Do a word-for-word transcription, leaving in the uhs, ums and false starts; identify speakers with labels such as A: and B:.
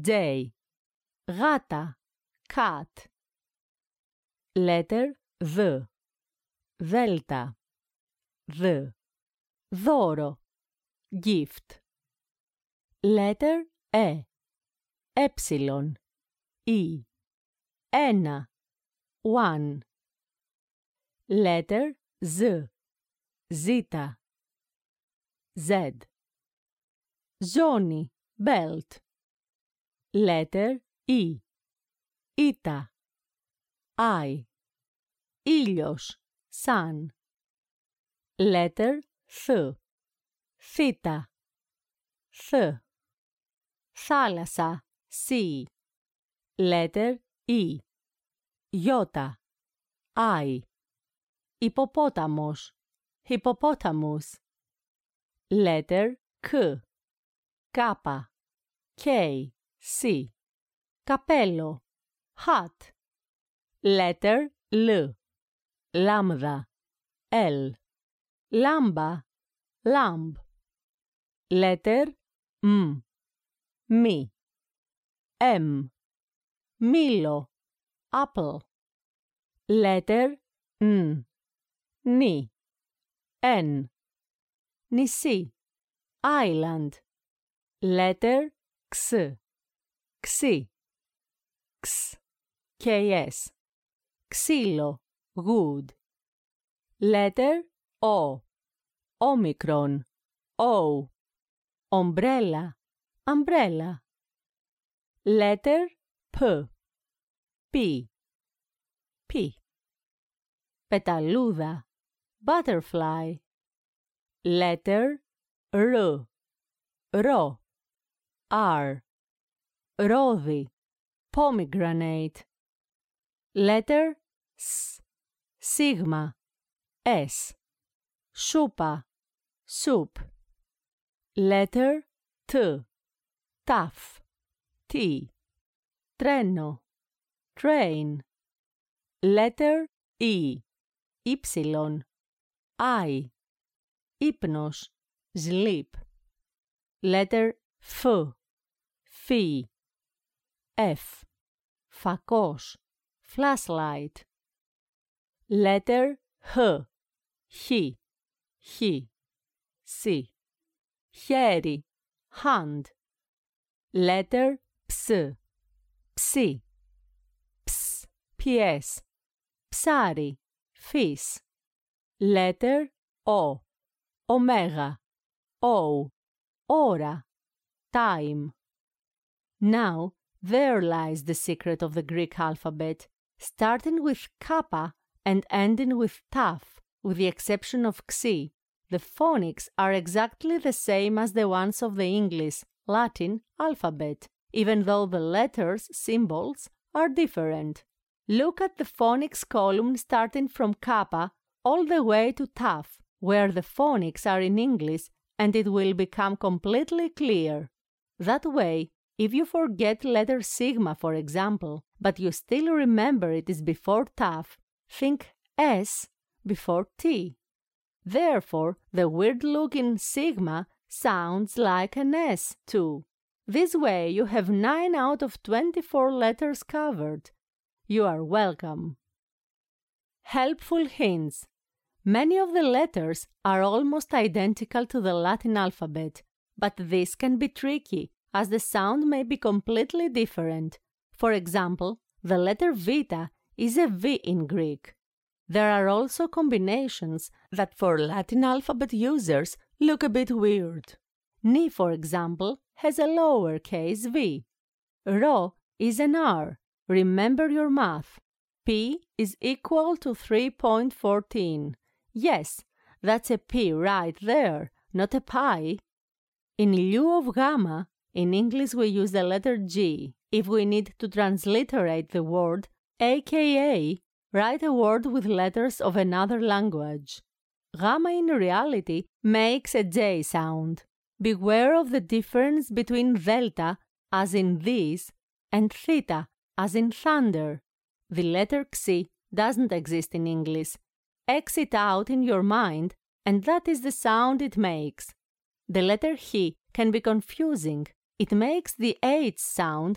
A: J. Γάτα, cat. Letter V. Δέλτα. Δ. Δώρο, gift. Letter E. Έψιλον, E. Ένα, one. Letter Z. Ζήτα. Z. Ζώνη, belt. Letter E. Ήτα. I. Ήλιος, sun. Letter Θ. Θήτα. Θ. Θάλασσα, sea. Letter E. Ιώτα. I. Ιπποπόταμος, hippopotamus. Letter K. Κάπα. K. C. Καπέλο, hat. Letter L. Λάμδα, L. Λάμπα, lamb. Letter M. Μη. M. Μήλο, apple. Letter N. Νι. N. Νησί, island. Letter X. Ξι. X. Ks. Ξύλο, wood. Letter O. Omicron, O. Umbrella, umbrella. Letter P. P. P. Πεταλούδα, butterfly. Letter R. Ρο. R. Ρόδι, pomegranate. Letter S. Σίγμα, S. Σούπα, soup. Letter T. Tough, T. Τρένο, train. Letter E. Ήψιλον, I. Ύπνος, sleep. Letter F. Φύ. F. Φακός, flashlight. Letter H. Χ. Χ. C. Χέρι, hand. Letter Ψ. Ψι. Ψ. Ps. Ψάρι, fish. Letter O. Omega, O. Ώρα, time. Now, there lies the secret of the Greek alphabet, starting with kappa and ending with taf, with the exception of xi. The phonics are exactly the same as the ones of the English, Latin alphabet, even though the letters, symbols, are different. Look at the phonics column starting from kappa all the way to taf, where the phonics are in English, and it will become completely clear. That way, if you forget letter sigma, for example, but you still remember it is before taf, think S before T. Therefore, the weird-looking sigma sounds like an S too. This way you have nine out of twenty-four letters covered. You are welcome. Helpful hints. Many of the letters are almost identical to the Latin alphabet, but this can be tricky as the sound may be completely different. For example, the letter vita is a V in Greek. There are also combinations that for Latin alphabet users look a bit weird. Ni, for example, has a lowercase v. Ro is an R. Remember your math. P is equal to three point one four. Yes, that's a P right there, not a pi. In lieu of gamma, in English we use the letter G if we need to transliterate the word, aka write a word with letters of another language. Gamma in reality makes a J sound. Beware of the difference between delta, as in this, and theta, as in thunder. The letter Xi doesn't exist in English. X it out in your mind, and that is the sound it makes. The letter H can be confusing. It makes the H sound